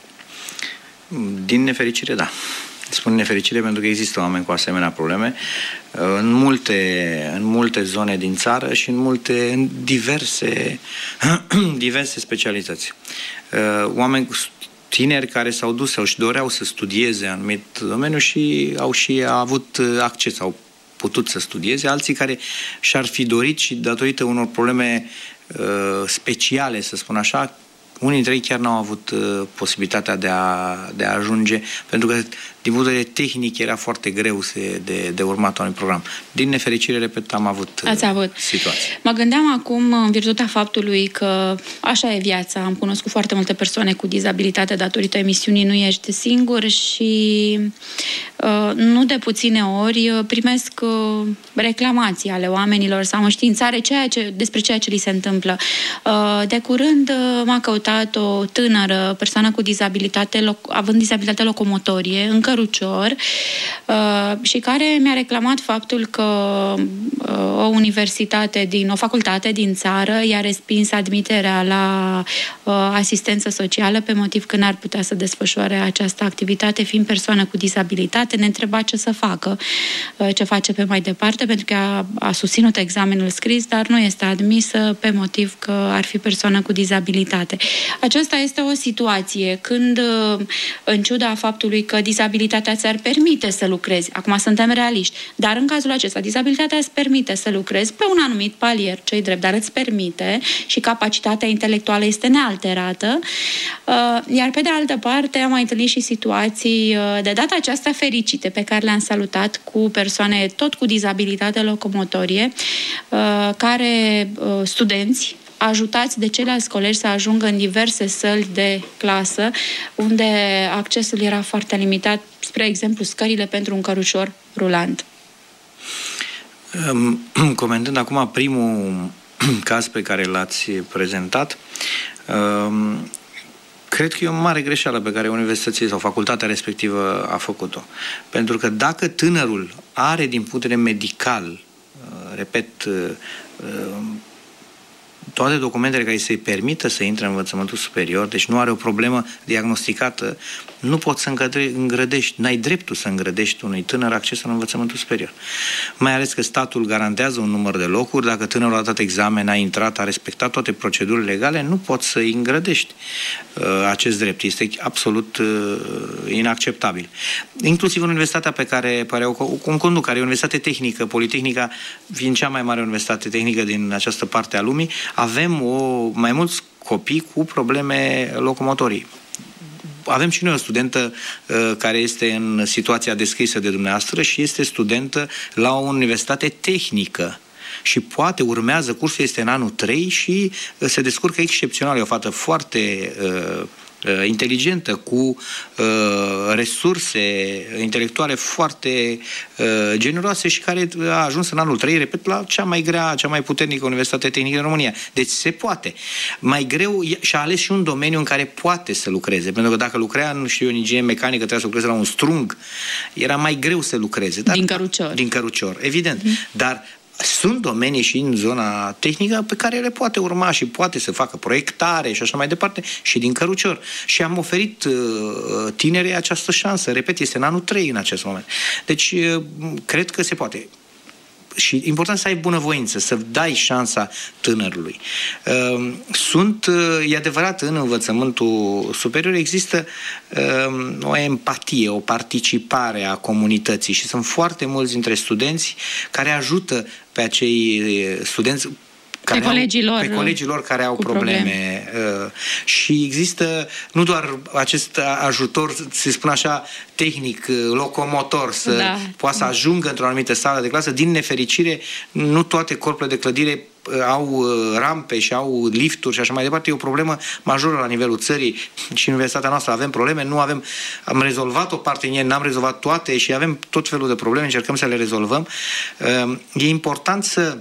Din nefericire, da. Spun nefericire pentru că există oameni cu asemenea probleme în multe zone din țară și în diverse specialități. Oameni tineri care s-au dus sau își doreau să studieze anumit domeniu și au avut acces, au putut să studieze, alții care și-ar fi dorit și datorită unor probleme speciale, să spun așa, unii dintre ei chiar n-au avut posibilitatea de a ajunge, pentru că din punct de vedere tehnic era foarte greu de urmat unui program. Din nefericire, repet, am avut situații. Mă gândeam acum, în virtutea faptului că așa e viața, am cunoscut foarte multe persoane cu dizabilitate datorită emisiunii Nu ești singur și nu de puține ori primesc reclamații ale oamenilor sau înștiințare despre ceea ce li se întâmplă. De curând m-a căutat o tânără persoană cu dizabilitate, având dizabilitate locomotorie, încă Cărucior și care mi-a reclamat faptul că o facultate din țară i-a respins admiterea la asistență socială pe motiv că n-ar putea să desfășoare această activitate, fiind persoană cu dizabilitate. Ne întreba ce să facă, ce face pe mai departe, pentru că a susținut examenul scris, dar nu este admisă pe motiv că ar fi persoană cu dizabilitate. Aceasta este o situație când, în ciuda faptului că dizabilitatea ți-ar permite să lucrezi, acum suntem realiști, dar în cazul acesta, dizabilitatea îți permite să lucrezi pe un anumit palier, ce-i drept, dar îți permite și capacitatea intelectuală este nealterată, iar pe de altă parte am mai întâlnit și situații de data aceasta fericite pe care le-am salutat cu persoane tot cu dizabilitate locomotorie, care studenți ajutați de ceilalți colegi să ajungă în diverse săli de clasă, unde accesul era foarte limitat, spre exemplu, scările pentru un cărucior rulant. Comentând acum primul caz pe care l-ați prezentat, cred că e o mare greșeală pe care universitățile sau facultatea respectivă a făcut-o. Pentru că dacă tânărul are din punct de vedere medical, repet, toate documentele care să-i permită să intre în învățământul superior, deci nu are o problemă diagnosticată, nu poți să îngrădești, n-ai dreptul să îngrădești unui tânăr accesul în învățământul superior. Mai ales că statul garantează un număr de locuri, dacă tânărul a dat examen, a intrat, a respectat toate procedurile legale, nu poți să-i îngrădești acest drept. Este absolut inacceptabil. Inclusiv în universitatea pe care o conduc, care e o universitate tehnică, Politehnica, fiind cea mai mare universitate tehnică din această parte a lumii, avem mai mulți copii cu probleme locomotorii. Avem și noi o studentă care este în situația descrisă de dumneavoastră și este studentă la o universitate tehnică. Și urmează, cursul este în anul 3 și se descurcă excepțional. E o fată foarte inteligentă, cu resurse intelectuale foarte generoase și care a ajuns în anul 3, repet, la cea mai grea, cea mai puternică universitate tehnică în România. Deci se poate. Mai greu și-a ales și un domeniu în care poate să lucreze, pentru că dacă lucrea, nu știu, în inginer mecanică, trebuia să lucreze la un strung, era mai greu să lucreze. Dar, din cărucior, evident. Dar sunt domenii și în zona tehnică pe care le poate urma și poate să facă proiectare și așa mai departe și din cărucior. Și am oferit tinerii această șansă. Repet, este în anul 3 în acest moment. Deci, cred că se poate. Și important să ai bunăvoință, să dai șansa tânărului. E adevărat, în învățământul superior există o empatie, o participare a comunității și sunt foarte mulți dintre studenți care ajută pe acei studenți pe colegii lor care au probleme. Și există nu doar acest ajutor, să spun așa, tehnic, locomotor, să poată să ajungă într-o anumită sală de clasă. Din nefericire, nu toate corpurile de clădire au rampe și au lifturi și așa mai departe. E o problemă majoră la nivelul țării și în universitatea noastră avem probleme, am rezolvat o parte din ele, n-am rezolvat toate și avem tot felul de probleme, încercăm să le rezolvăm. E important să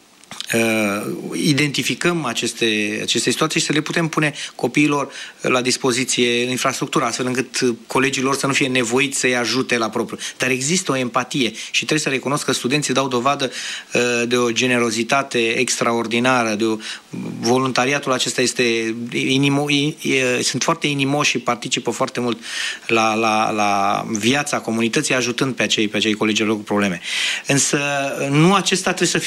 identificăm aceste situații și să le putem pune copiilor la dispoziție infrastructura, astfel încât colegii lor să nu fie nevoiți să-i ajute la propriu. Dar există o empatie și trebuie să recunosc că studenții dau dovadă de o generozitate extraordinară, voluntariatul acesta sunt foarte inimoși și participă foarte mult la viața comunității, ajutând pe acei colegi lor cu probleme. Însă nu acesta trebuie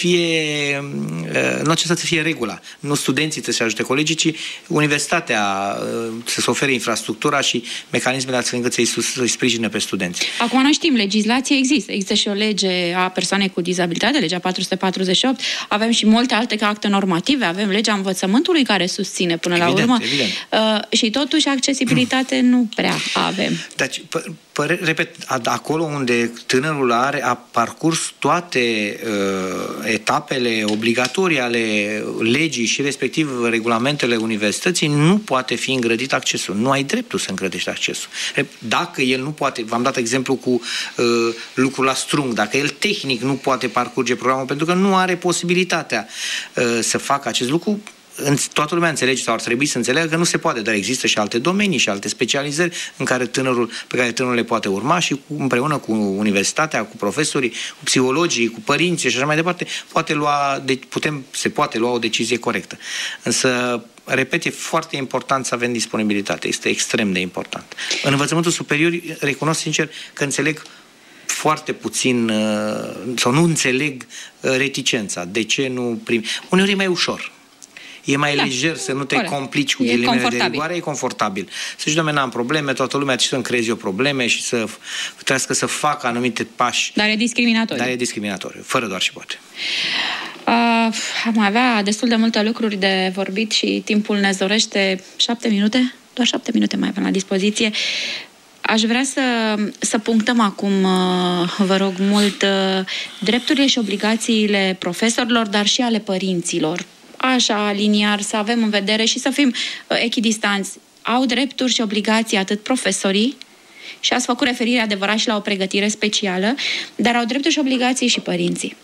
să fie regula. Nu studenții trebuie să ajute colegii, ci universitatea să ofere infrastructura și mecanismele astfel încât să-i sprijine pe studenți. Acum noi știm, legislație există. Există și o lege a persoanei cu dizabilitate, legea 448. Avem și multe alte acte normative. Avem legea învățământului care susține până la urmă. Evident. Și totuși accesibilitate nu prea avem. Deci, repet, acolo unde tânărul a parcurs toate etapele obligatorii ale legii și respectiv regulamentele universității, nu poate fi îngrădit accesul. Nu ai dreptul să îngrădești accesul. Dacă el nu poate, v-am dat exemplu cu lucrul la strung, dacă el tehnic nu poate parcurge programul pentru că nu are posibilitatea să facă acest lucru, toată lumea înțelege sau ar trebui să înțeleagă că nu se poate, dar există și alte domenii și alte specializări pe care tânărul le poate urma și împreună cu universitatea, cu profesorii, cu psihologii, cu părinții și așa mai departe, se poate lua o decizie corectă. Însă, repet, e foarte important să avem disponibilitate. Este extrem de important. În învățământul superior, recunosc sincer că înțeleg foarte puțin sau nu înțeleg reticența. De ce nu primi? Uneori e mai ușor. E mai lejer să nu te complici cu ghilimele de rigoare, e confortabil. Să zici, doamne, n-am probleme, toată lumea să-mi creezi eu probleme și să trească să facă anumite pași. Dar e discriminatoriu. Dar e discriminatoriu, fără doar și poate. Am avea destul de multe lucruri de vorbit și timpul ne zorește 7 minute. Doar 7 minute mai avem la dispoziție. Aș vrea să punctăm acum, vă rog mult, drepturile și obligațiile profesorilor, dar și ale părinților. Așa, liniar, să avem în vedere și să fim echidistanți. Au drepturi și obligații atât profesorii, și ați făcut referire adevărat și la o pregătire specială, dar au drepturi și obligații și părinții.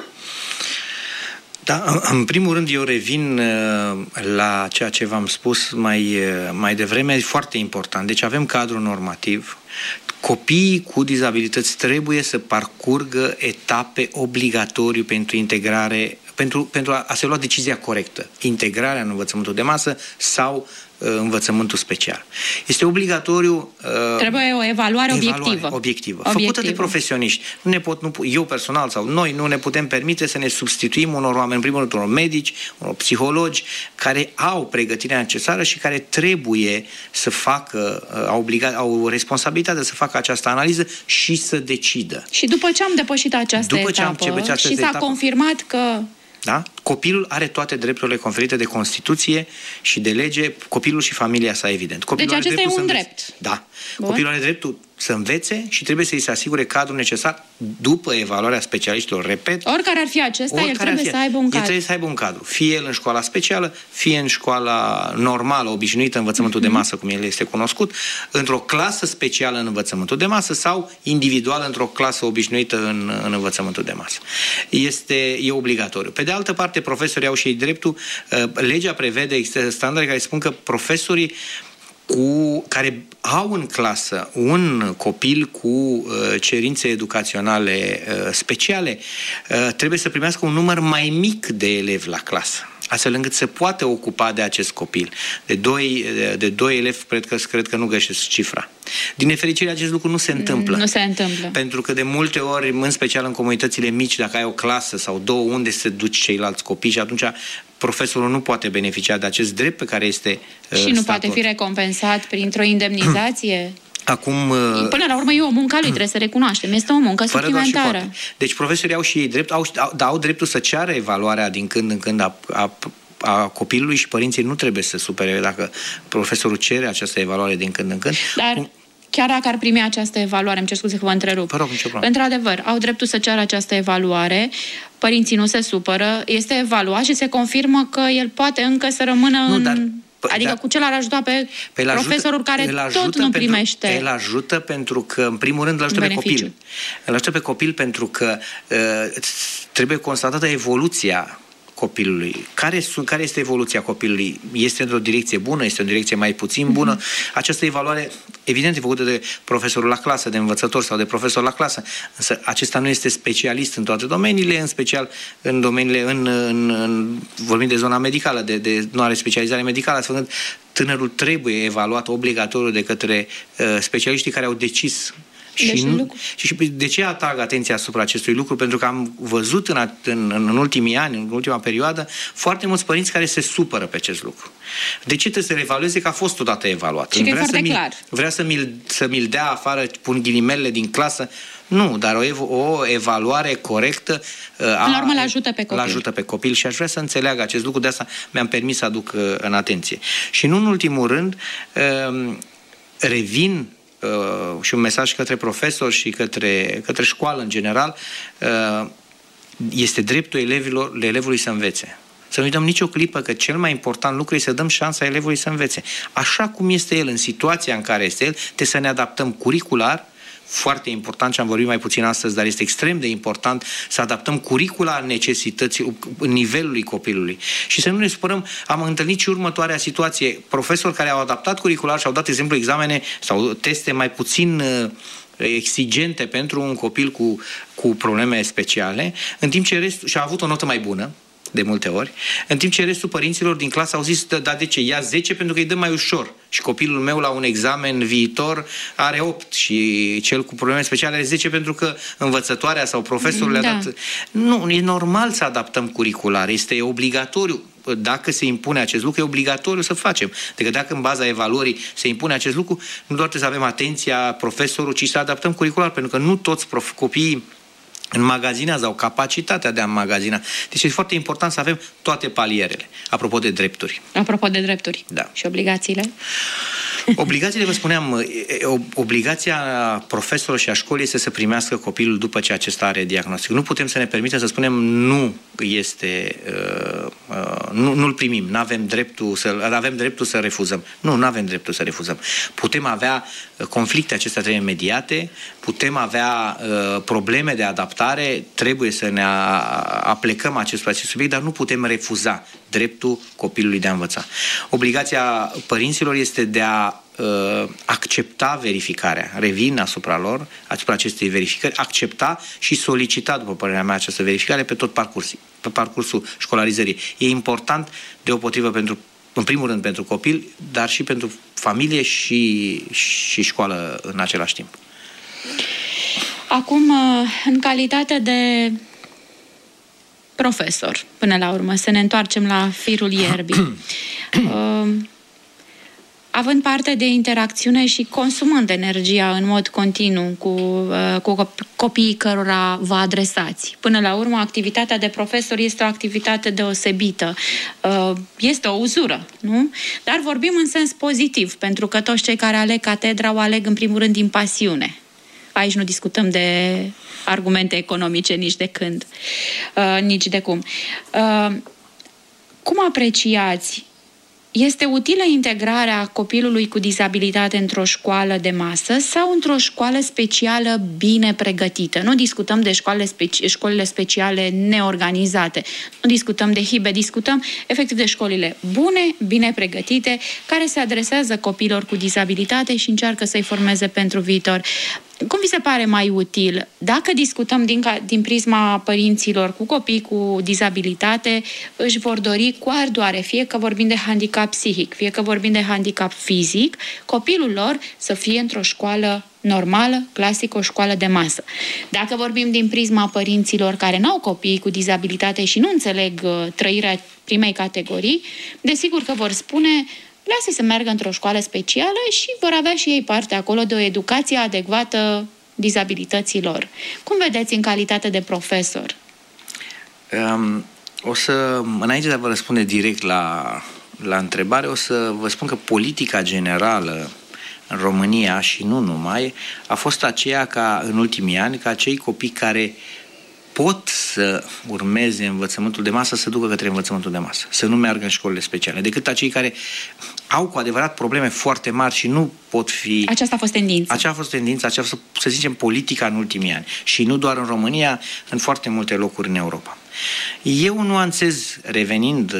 Da, în primul rând eu revin la ceea ce v-am spus mai devreme, e foarte important. Deci avem cadrul normativ. Copiii cu dizabilități trebuie să parcurgă etape obligatoriu pentru integrare, pentru a se lua decizia corectă. Integrarea în învățământul de masă sau învățământul special. Este obligatoriu... Trebuie o evaluare obiectivă. Făcută de profesioniști. Eu personal sau noi nu ne putem permite să ne substituim unor oameni, în primul rând unor medici, unor psihologi, care au pregătirea necesară și care trebuie să facă, au responsabilitatea să facă această analiză și să decidă. Și după ce am depășit această etapă și s-a confirmat că... Da? Copilul are toate drepturile conferite de Constituție și de lege, copilul și familia sa, evident. Deci acesta e un drept. Da. Bun. Copilul are dreptul să învețe și trebuie să-i se asigure cadrul necesar după evaluarea specialiștilor, repet. Oricare ar fi acesta, el trebuie să aibă un cadru. El trebuie să aibă un cadru. Fie el în școala specială, fie în școala normală, obișnuită, învățământul de masă, cum el este cunoscut, într-o clasă specială în învățământul de masă sau individual într-o clasă obișnuită în învățământul de masă. E obligatoriu. Pe de altă parte, profesorii au și ei dreptul. Legea prevede, există standarde care spun că profesorii care au în clasă un copil cu cerințe educaționale speciale, trebuie să primească un număr mai mic de elevi la clasă, astfel încât se poate ocupa de acest copil. De doi elevi, cred că nu găsesc cifra. Din nefericire, acest lucru nu se întâmplă. Nu se întâmplă. Pentru că de multe ori, în special în comunitățile mici, dacă ai o clasă sau două, unde se duc ceilalți copii și atunci profesorul nu poate beneficia de acest drept pe care este și nu poate fi recompensat printr-o indemnizație? Acum, până la urmă e o muncă lui, trebuie să recunoaștem. Este o muncă suplimentară. Deci profesorii au și ei drept, au dreptul să ceară evaluarea din când în când a copilului și părinții nu trebuie să supere dacă profesorul cere această evaluare din când în când. Dar chiar dacă ar primi această evaluare, îmi cer scuze că vă întrerup. Într-adevăr, au dreptul să ceară această evaluare, părinții nu se supără, este evaluat și se confirmă că el poate încă să rămână adică cu ce l-ar ajuta pe profesorul care tot nu primește. El ajută pentru că, în primul rând, îl ajută pe copil. Îl ajută pe copil pentru că trebuie constatată evoluția copilului. Care este evoluția copilului? Este într-o direcție bună? Este o direcție mai puțin bună? Această evaluare, evident, e făcută de profesorul la clasă, de învățător sau de profesor la clasă, însă acesta nu este specialist în toate domeniile, în special în domeniile, vorbim de zona medicală, de nu are specializare medicală, astfel încât tânărul trebuie evaluat obligatoriu de către specialiștii care au decis. Și de ce atrag atenția asupra acestui lucru? Pentru că am văzut în ultimii ani, în ultima perioadă, foarte mulți părinți care se supără pe acest lucru. De ce trebuie să le evalueze? Că a fost odată evaluat. Și că e foarte clar. Vrea să mi-l dea afară, pun ghilimele din clasă. Nu, dar o evaluare corectă la urmă l-ajută pe copil. Și aș vrea să înțeleagă acest lucru, de asta mi-am permis să aduc în atenție. Și nu în ultimul rând, revin și un mesaj către profesori și către școală în general, este dreptul elevului să învețe. Să nu uităm nicio clipă că cel mai important lucru este să dăm șansa elevului să învețe. Așa cum este el, în situația în care este el, trebuie să ne adaptăm curricular, foarte important și am vorbit mai puțin astăzi, dar este extrem de important să adaptăm curicula necesității, nivelului copilului. Și să nu ne supărăm, am întâlnit și următoarea situație, profesori care au adaptat curricular și au dat, exemplu, examene sau teste mai puțin exigente pentru un copil cu probleme speciale, în timp ce restul, și a avut o notă mai bună, de multe ori, în timp ce restul părinților din clasă au zis, da, de ce? Ia 10 pentru că îi dă mai ușor. Și copilul meu la un examen viitor are 8 și cel cu probleme speciale are 10 pentru că învățătoarea sau profesorul le-a dat... Nu, e normal să adaptăm curricular, este obligatoriu. Dacă se impune acest lucru, e obligatoriu să facem. Adică dacă în baza evaluării se impune acest lucru, nu doar trebuie să avem atenția profesorului, ci să adaptăm curricular, pentru că nu toți copiii înmagazinează, au capacitatea de a înmagazina. Deci este foarte important să avem toate palierele. Apropo de drepturi. Apropo de drepturi. Da. Și obligațiile? Obligațiile, vă spuneam, obligația profesorului și a școlii este să primească copilul după ce acesta are diagnostic. Nu putem să ne permitem să spunem nu este, nu-l primim, avem dreptul să refuzăm. Nu avem dreptul să refuzăm. Putem avea conflicte, acestea trebuie mediate, putem avea probleme de adaptare, trebuie să ne aplecăm acest subiect, dar nu putem refuza dreptul copilului de a învăța. Obligația părinților este de a accepta verificarea. Revin asupra acestei verificări, accepta și solicita, după părerea mea, această verificare pe tot parcursul școlarizării. E important, deopotrivă, în primul rând pentru copil, dar și pentru familie și școală în același timp. Acum, în calitate de profesor, până la urmă, să ne întoarcem la firul ierbii. Având parte de interacțiune și consumând energia în mod continuu cu copiii cărora vă adresați. Până la urmă, activitatea de profesor este o activitate deosebită. Este o uzură, nu? Dar vorbim în sens pozitiv, pentru că toți cei care aleg catedra o aleg în primul rând din pasiune. Aici nu discutăm de argumente economice nici de când, nici de cum. Cum apreciați? Este utilă integrarea copilului cu dizabilitate într-o școală de masă sau într-o școală specială bine pregătită? Nu discutăm de școlile speciale neorganizate, nu discutăm de hibe, discutăm efectiv de școlile bune, bine pregătite, care se adresează copiilor cu dizabilitate și încearcă să-i formeze pentru viitor. Cum vi se pare mai util? Dacă discutăm din prisma părinților cu copii cu dizabilitate, își vor dori cu ardoare, fie că vorbim de handicap psihic, fie că vorbim de handicap fizic, copilul lor să fie într-o școală normală, clasică, o școală de masă. Dacă vorbim din prisma părinților care n-au copii cu dizabilitate și nu înțeleg trăirea primei categorii, desigur că vor spune: lasă să meargă într-o școală specială și vor avea și ei parte acolo de o educație adecvată dizabilităților. Cum vedeți în calitate de profesor? Înainte de a vă răspunde direct la întrebare, o să vă spun că politica generală în România și nu numai, a fost aceea ca în ultimii ani, ca acei copii care pot să urmeze învățământul de masă să ducă către învățământul de masă, să nu meargă în școlile speciale, decât acei care au cu adevărat probleme foarte mari și nu pot fi... Aceasta a fost tendința. Aceea a fost tendința, aceea a fost, să zicem, politica în ultimii ani. Și nu doar în România, în foarte multe locuri în Europa. Eu nuanțez, revenind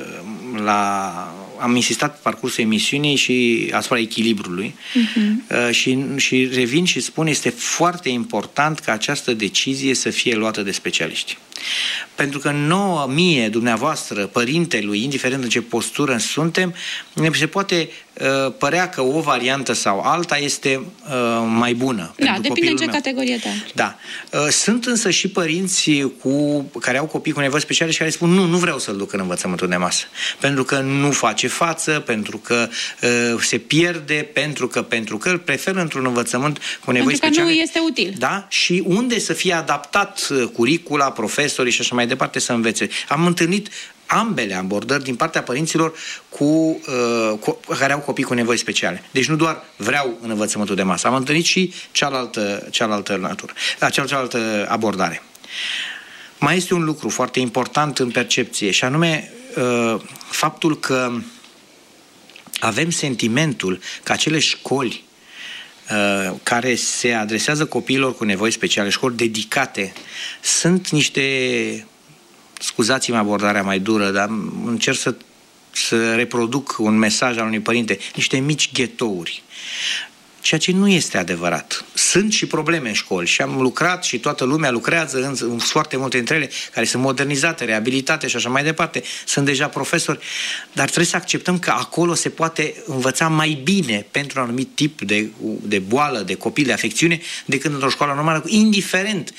am insistat pe parcursul emisiunii și asupra echilibrului și revin și spun, este foarte important ca această decizie să fie luată de specialiști. Pentru că 9.000 dumneavoastră, părintelui, indiferent în ce postură suntem, se poate părea că o variantă sau alta este mai bună. Da, depinde în ce categorie te afli. Da. Sunt însă și părinți care au copii cu nevoi speciale și care spun nu vreau să-l duc în învățământul de masă. Pentru că nu face față, pentru că se pierde, pentru că îl preferă într-un învățământ cu nevoi speciale. Pentru că nu este util. Da? Și unde să fie adaptat curicula, profesorii și așa mai departe să învețe. Am întâlnit ambele abordări din partea părinților care au copii cu nevoi speciale. Deci nu doar vreau în învățământul de masă. Am întâlnit și cealaltă natură, cealaltă abordare. Mai este un lucru foarte important în percepție și anume faptul că avem sentimentul că acele școli care se adresează copiilor cu nevoi speciale, școli dedicate, sunt niște, scuzați-mi abordarea mai dură, dar încerc să reproduc un mesaj al unui părinte, niște mici ghetouri. Ceea ce nu este adevărat. Sunt și probleme în școli și am lucrat și toată lumea lucrează în foarte multe dintre ele care sunt modernizate, reabilitate și așa mai departe. Sunt deja profesori, dar trebuie să acceptăm că acolo se poate învăța mai bine pentru un anumit tip de boală, de copil, de afecțiune, decât într-o școală normală, indiferent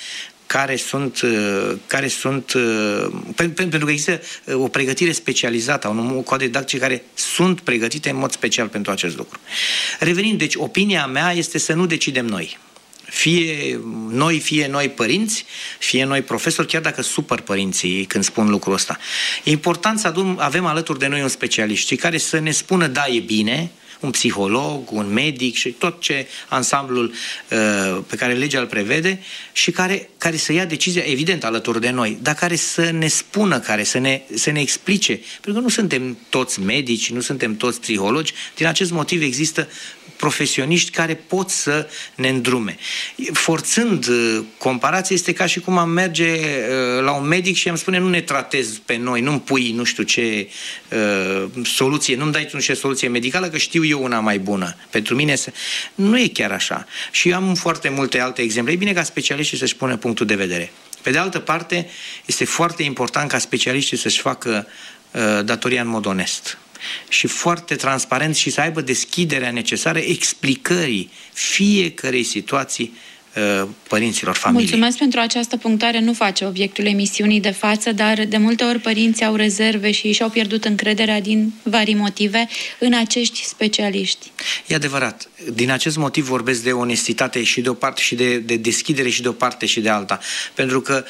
care sunt pentru că există o pregătire specializată, un cod didactic care sunt pregătite în mod special pentru acest lucru. Revenind, deci opinia mea este să nu decidem noi. Fie noi părinți, fie noi profesori, chiar dacă supăr părinții când spun lucrul ăsta. E important să avem alături de noi un specialist care să ne spună da, e bine, un psiholog, un medic și tot ce ansamblul pe care legea îl prevede și care să ia decizia, evident, alături de noi, dar care să ne spună, care să ne explice. Pentru că nu suntem toți medici, nu suntem toți psihologi. Din acest motiv există profesioniști care pot să ne îndrume. Forțând comparația, este ca și cum am merge la un medic și am spune nu ne tratezi pe noi, nu-mi pui nu știu ce soluție, nu-mi dai nu știu ce soluție medicală, că știu eu una mai bună. Pentru mine nu e chiar așa. Și am foarte multe alte exemple. E bine ca specialiștii să-și pună punctul de vedere. Pe de altă parte, este foarte important ca specialiștii să-și facă datoria în mod onest și foarte transparent și să aibă deschiderea necesară explicării fiecărei situații părinților familiei. Mulțumesc pentru această punctare. Nu face obiectul emisiunii de față, dar de multe ori părinții au rezerve și și-au pierdut încrederea din vari motive în acești specialiști. E adevărat. Din acest motiv vorbesc de onestitate și de o parte și de deschidere și de o parte și de alta. Pentru că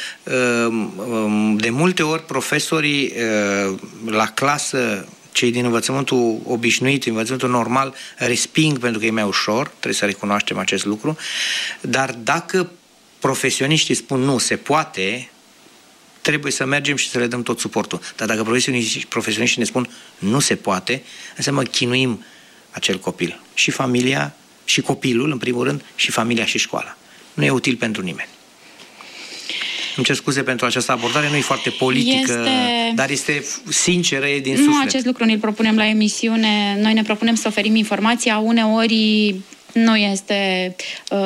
de multe ori profesorii la clasă, cei din învățământul obișnuit, învățământul normal, resping pentru că e mai ușor, trebuie să recunoaștem acest lucru, dar dacă profesioniștii spun nu, se poate, trebuie să mergem și să le dăm tot suportul. Dar dacă profesioniștii ne spun nu se poate, înseamnă chinuim acel copil. Și familia, și copilul, în primul rând, și familia și școala. Nu e util pentru nimeni. Îmi cer scuze pentru această abordare, nu e foarte politică, dar este sinceră, e din suflet. Nu, acest lucru ne-l propunem la emisiune. Noi ne propunem să oferim informația. Uneori nu este,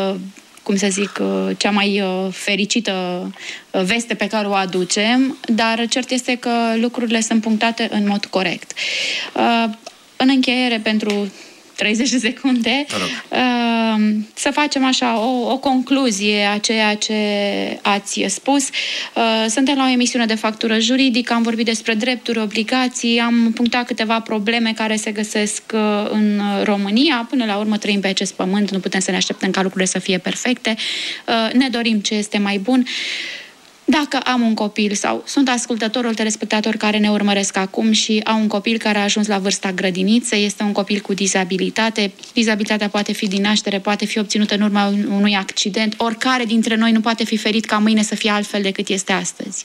cea mai fericită veste pe care o aducem, dar cert este că lucrurile sunt punctate în mod corect. În încheiere, pentru 30 de secunde, să facem așa o concluzie a ceea ce ați spus. Suntem la o emisiune de factură juridică, am vorbit despre drepturi, obligații, am punctat câteva probleme care se găsesc în România. Până la urmă trăim pe acest pământ, nu putem să ne așteptăm ca lucrurile să fie perfecte. Ne dorim ce este mai bun. Dacă am un copil sau sunt ascultătorul, telespectator care ne urmăresc acum și au un copil care a ajuns la vârsta grădiniței, este un copil cu dizabilitate, dizabilitatea poate fi din naștere, poate fi obținută în urma unui accident, oricare dintre noi nu poate fi ferit ca mâine să fie altfel decât este astăzi.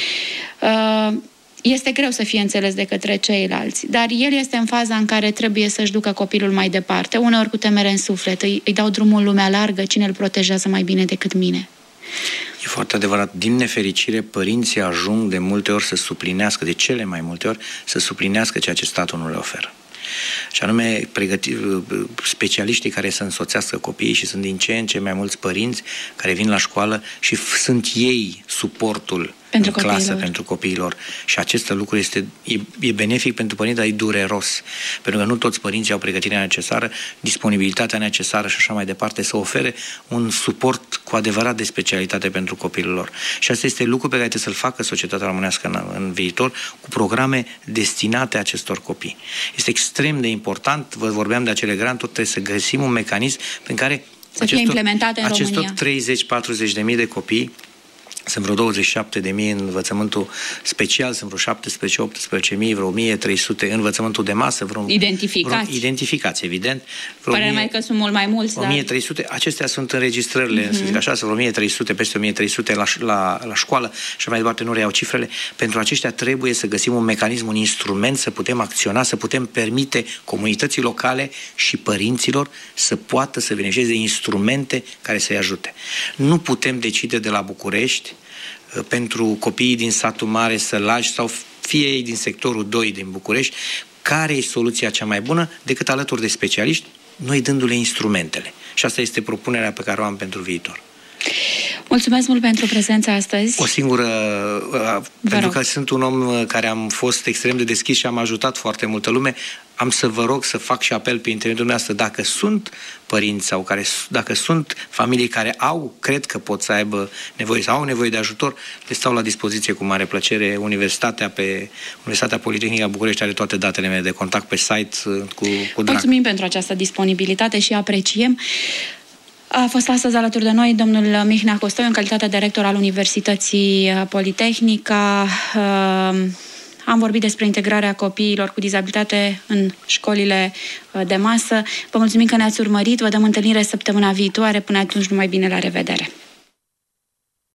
Este greu să fie înțeles de către ceilalți, dar el este în faza în care trebuie să-și ducă copilul mai departe, uneori cu temere în suflet, îi dau drumul în lumea largă, cine îl protejează mai bine decât mine? E foarte adevărat. Din nefericire, părinții ajung de multe ori să suplinească, de cele mai multe ori, să suplinească ceea ce statul nu le oferă. Și anume, specialiștii care să însoțească copiii și sunt din ce în ce mai mulți părinți care vin la școală și sunt ei suportul în clasă pentru copiilor. Și acest lucru e benefic pentru părinți, dar e dureros. Pentru că nu toți părinții au pregătirea necesară, disponibilitatea necesară și așa mai departe să ofere un suport cu adevărat de specialitate pentru copilul lor. Și asta este lucru pe care trebuie să-l facă societatea românească în viitor cu programe destinate acestor copii. Este extrem de important, vă vorbeam de acele granturi, trebuie să găsim un mecanism prin care să fie implementate în România. Acestor 30-40 de mii de copii Sunt vreo 27.000 în învățământul special, sunt vreo 17-18.000, vreo 1.300 în învățământul de masă. Identificați, evident. Pare mai că sunt mult mai mulți. 1.300, acestea sunt înregistrările, să zic așa, sunt vreo 1.300, peste 1.300 la școală și mai departe, nu reiau cifrele. Pentru aceștia trebuie să găsim un mecanism, un instrument, să putem acționa, să putem permite comunității locale și părinților să poată să beneficieze de instrumente care să-i ajute. Nu putem decide de la București pentru copiii din satul mare, Sălaj sau fie ei din sectorul 2 din București, care e soluția cea mai bună decât alături de specialiști, noi dându-le instrumentele. Și asta este propunerea pe care o am pentru viitor. Mulțumesc mult pentru prezența astăzi. O singură, pentru că sunt un om care am fost extrem de deschis și am ajutat foarte multă lume, am să vă rog să fac și apel pe internetul dumneavoastră, dacă sunt părinți sau dacă sunt familii care cred că pot să aibă nevoie sau au nevoie de ajutor, le stau la dispoziție cu mare plăcere. Universitatea Politehnică București are toate datele mele de contact pe site cu drag. Mulțumim pentru această disponibilitate și apreciem. A fost astăzi alături de noi domnul Mihnea Costoiu, în calitate de rector al Universității Politehnica. Am vorbit despre integrarea copiilor cu dizabilitate în școlile de masă. Vă mulțumim că ne-ați urmărit. Vă dăm întâlnire săptămâna viitoare. Până atunci, numai bine, la revedere!